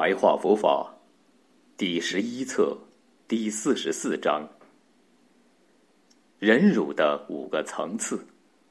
白话佛法第11册第44章，忍辱的5个层次。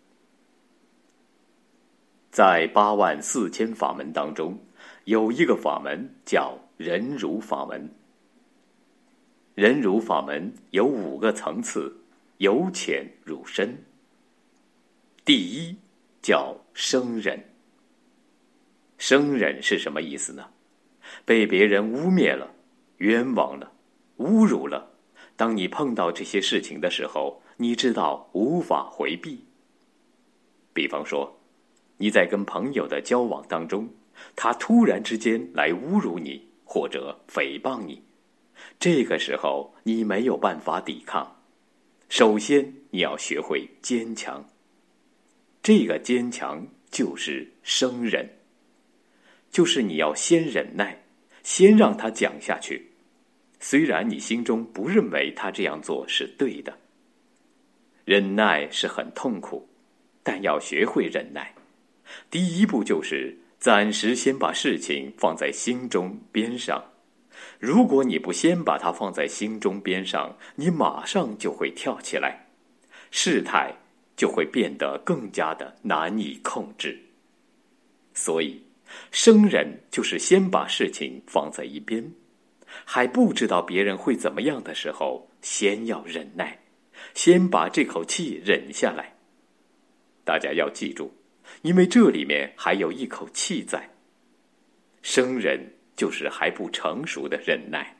在84000法门当中，有一个法门叫忍辱法门。忍辱法门有5个层次，由浅入深。第一叫生忍。生忍是什么意思呢？被别人污蔑了，冤枉了，侮辱了，当你碰到这些事情的时候，你知道无法回避。比方说，你在跟朋友的交往当中，他突然之间来侮辱你或者诽谤你，这个时候你没有办法抵抗。首先你要学会坚强，这个坚强就是生忍，就是你要先忍耐，先让他讲下去，虽然你心中不认为他这样做是对的。忍耐是很痛苦，但要学会忍耐。第一步就是暂时先把事情放在心中边上。如果你不先把它放在心中边上，你马上就会跳起来，事态就会变得更加的难以控制。所以生忍就是先把事情放在一边，还不知道别人会怎么样的时候，先要忍耐，先把这口气忍下来。大家要记住，因为这里面还有一口气在。生忍就是还不成熟的忍耐。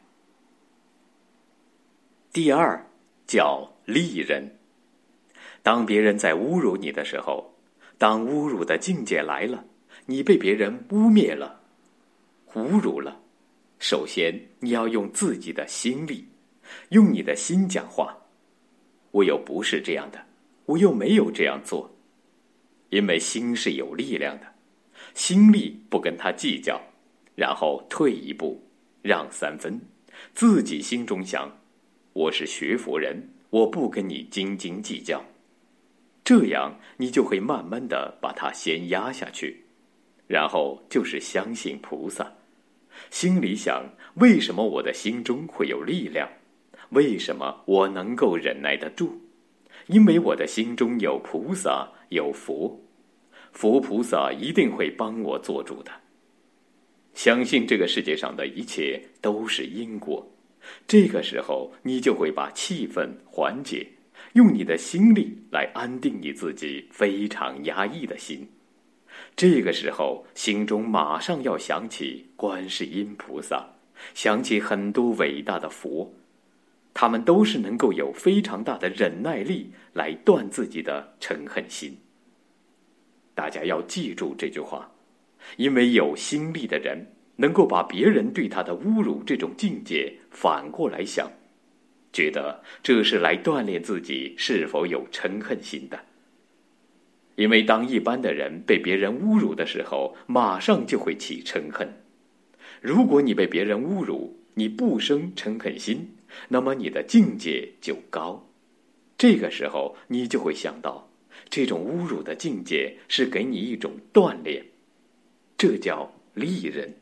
第二叫利忍。当别人在侮辱你的时候，当侮辱的境界来了，你被别人污蔑了，侮辱了，首先你要用自己的心力，用你的心讲话。我又不是这样的，我又没有这样做。因为心是有力量的，心力不跟他计较，然后退一步，让3分，自己心中想，我是学佛人，我不跟你斤斤计较。这样你就会慢慢的把它先压下去，然后就是相信菩萨，心里想，为什么我的心中会有力量？为什么我能够忍耐得住？因为我的心中有菩萨，有佛，佛菩萨一定会帮我做主的。相信这个世界上的一切都是因果，这个时候你就会把气氛缓解，用你的心力来安定你自己非常压抑的心。这个时候心中马上要想起观世音菩萨，想起很多伟大的佛，他们都是能够有非常大的忍耐力来断自己的嗔恨心。大家要记住这句话，因为有心力的人能够把别人对他的侮辱这种境界反过来想，觉得这是来锻炼自己是否有嗔恨心的。因为当一般的人被别人侮辱的时候，马上就会起嗔恨。如果你被别人侮辱，你不生嗔恨心，那么你的境界就高。这个时候你就会想到，这种侮辱的境界是给你一种锻炼，这叫利忍。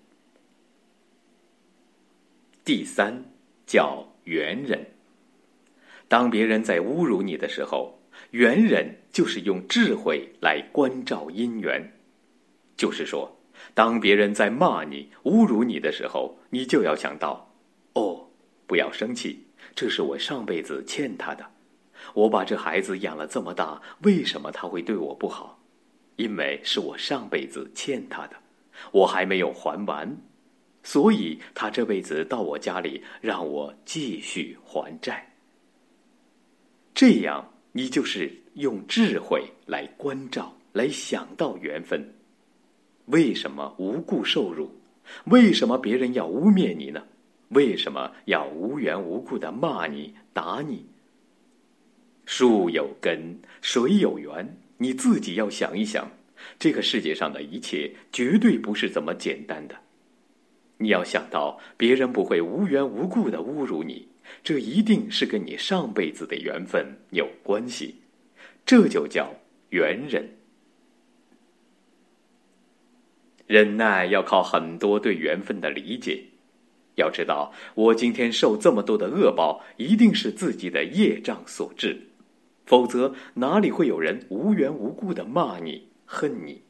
第三叫圆忍。当别人在侮辱你的时候，圆忍就是用智慧来关照因缘。就是说，当别人在骂你、侮辱你的时候，你就要想到，不要生气，这是我上辈子欠他的。我把这孩子养了这么大，为什么他会对我不好？因为是我上辈子欠他的，我还没有还完，所以他这辈子到我家里，让我继续还债。这样你就是用智慧来关照，来想到缘分。为什么无故受辱？为什么别人要污蔑你呢？为什么要无缘无故的骂你、打你？树有根，水有源，你自己要想一想，这个世界上的一切绝对不是这么简单的。你要想到，别人不会无缘无故的侮辱你，这一定是跟你上辈子的缘分有关系，这就叫缘人。 忍耐要靠很多对缘分的理解。要知道，我今天受这么多的恶报，一定是自己的业障所致，否则哪里会有人无缘无故的骂你、恨你？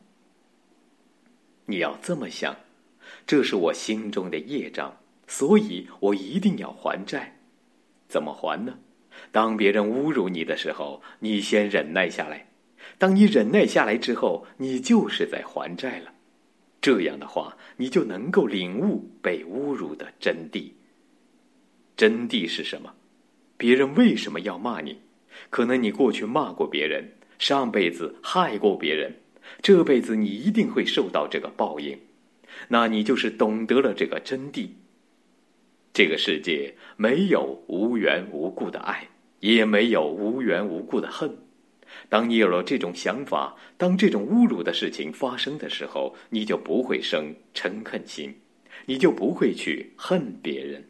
你要这么想，这是我心中的业障，所以我一定要还债。怎么还呢？当别人侮辱你的时候，你先忍耐下来。当你忍耐下来之后，你就是在还债了。这样的话，你就能够领悟被侮辱的真谛。真谛是什么？别人为什么要骂你？可能你过去骂过别人，上辈子害过别人，这辈子你一定会受到这个报应。那你就是懂得了这个真谛。这个世界没有无缘无故的爱，也没有无缘无故的恨。当你有了这种想法，当这种侮辱的事情发生的时候，你就不会生嗔恨心，你就不会去恨别人。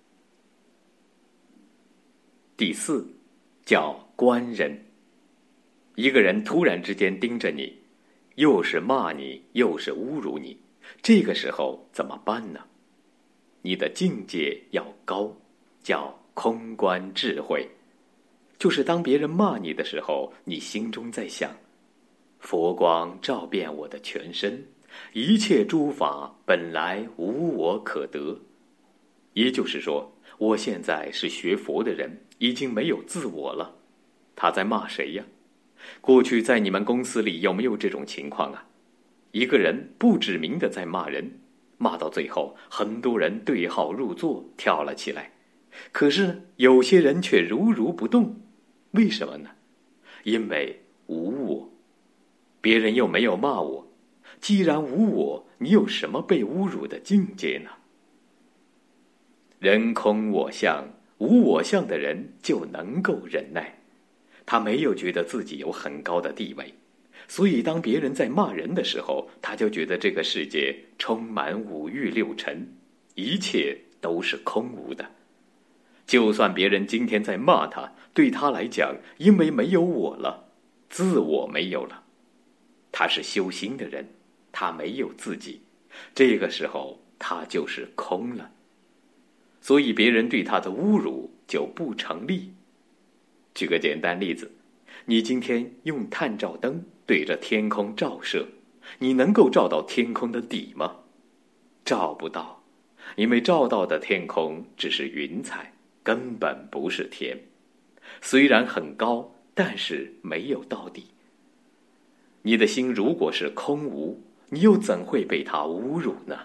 第四，叫观人。一个人突然之间盯着你，又是骂你，又是侮辱你，这个时候怎么办呢？你的境界要高，叫空观智慧。就是当别人骂你的时候，你心中在想，佛光照遍我的全身，一切诸法本来无我可得。也就是说，我现在是学佛的人，已经没有自我了。他在骂谁呀？过去在你们公司里有没有这种情况啊？一个人不指名的在骂人，骂到最后，很多人对号入座，跳了起来。可是有些人却如如不动，为什么呢？因为无我，别人又没有骂我，既然无我，你有什么被侮辱的境界呢？人空我相，无我相的人就能够忍耐，他没有觉得自己有很高的地位，所以当别人在骂人的时候，他就觉得这个世界充满五欲六尘，一切都是空无的。就算别人今天在骂他，对他来讲，因为没有我了，自我没有了，他是修心的人，他没有自己，这个时候他就是空了，所以别人对他的侮辱就不成立。举个简单例子，你今天用探照灯对着天空照射，你能够照到天空的底吗？照不到，因为照到的天空只是云彩，根本不是天，虽然很高，但是没有到底。你的心如果是空无，你又怎会被他侮辱呢？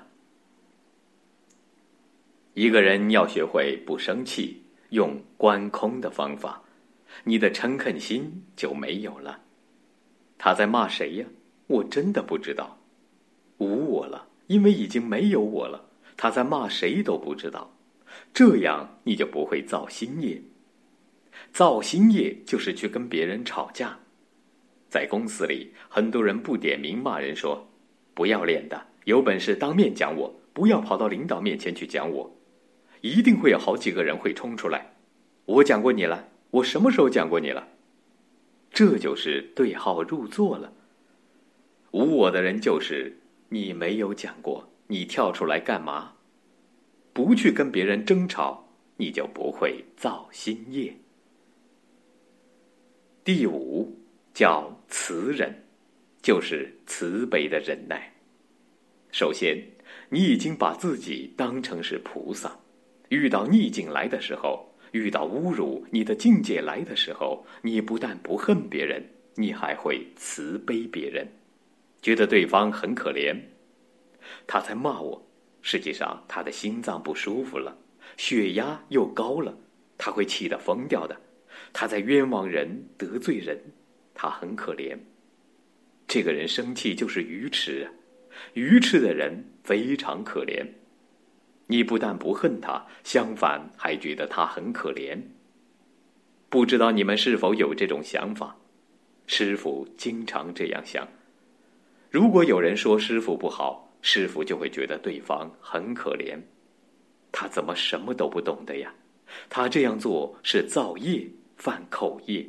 一个人要学会不生气，用观空的方法，你的嗔恨心就没有了。他在骂谁呀？我真的不知道。无我了，因为已经没有我了，他在骂谁都不知道。这样你就不会造新业。造新业就是去跟别人吵架。在公司里，很多人不点名骂人说，不要脸的，有本事当面讲我，不要跑到领导面前去讲我。一定会有好几个人会冲出来，我讲过你了，我什么时候讲过你了？这就是对号入座了。无我的人就是你没有讲过，你跳出来干嘛？不去跟别人争吵，你就不会造新业。第五，叫慈忍，就是慈悲的忍耐。首先，你已经把自己当成是菩萨，遇到逆境来的时候，遇到侮辱你的境界来的时候，你不但不恨别人，你还会慈悲别人，觉得对方很可怜。他在骂我，实际上他的心脏不舒服了，血压又高了，他会气得疯掉的。他在冤枉人，得罪人，他很可怜。这个人生气就是愚痴啊，愚痴的人非常可怜。你不但不恨他，相反还觉得他很可怜。不知道你们是否有这种想法？师父经常这样想。如果有人说师父不好，师父就会觉得对方很可怜。他怎么什么都不懂的呀？他这样做是造业，犯口业，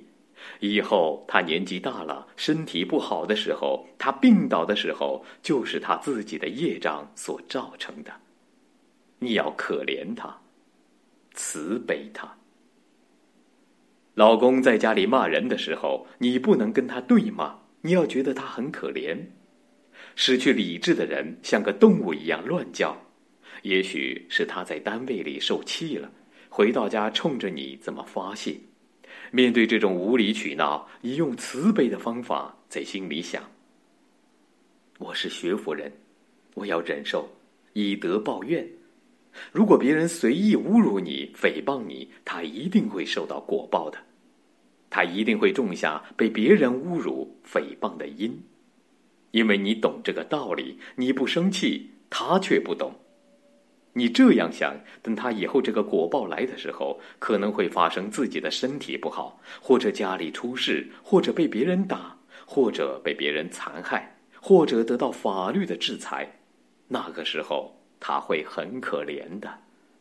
以后他年纪大了，身体不好的时候，他病倒的时候，就是他自己的业障所造成的。你要可怜他，慈悲他。老公在家里骂人的时候，你不能跟他对骂，你要觉得他很可怜。失去理智的人像个动物一样乱叫，也许是他在单位里受气了，回到家冲着你怎么发泄。面对这种无理取闹，你用慈悲的方法在心里想：我是学佛人，我要忍受，以德报怨。如果别人随意侮辱你、诽谤你，他一定会受到果报的，他一定会种下被别人侮辱、诽谤的因。因为你懂这个道理，你不生气，他却不懂。你这样想，等他以后这个果报来的时候，可能会发生自己的身体不好，或者家里出事，或者被别人打，或者被别人残害，或者得到法律的制裁。那个时候他会很可怜的。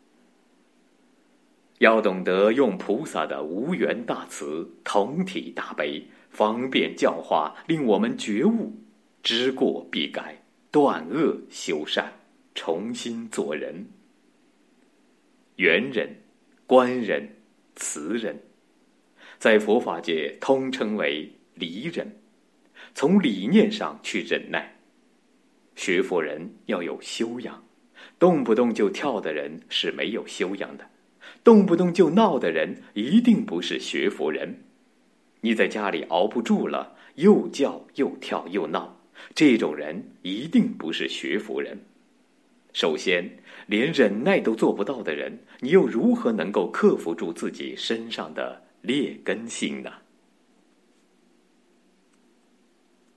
要懂得用菩萨的无缘大慈、同体大悲，方便教化，令我们觉悟，知过必改，断恶修善，重新做人。圆人、观人、慈人，在佛法界通称为离人，从理念上去忍耐。学佛人要有修养，动不动就跳的人是没有修养的，动不动就闹的人一定不是学佛人。你在家里熬不住了，又叫又跳又闹，这种人一定不是学佛人。首先，连忍耐都做不到的人，你又如何能够克服住自己身上的劣根性呢？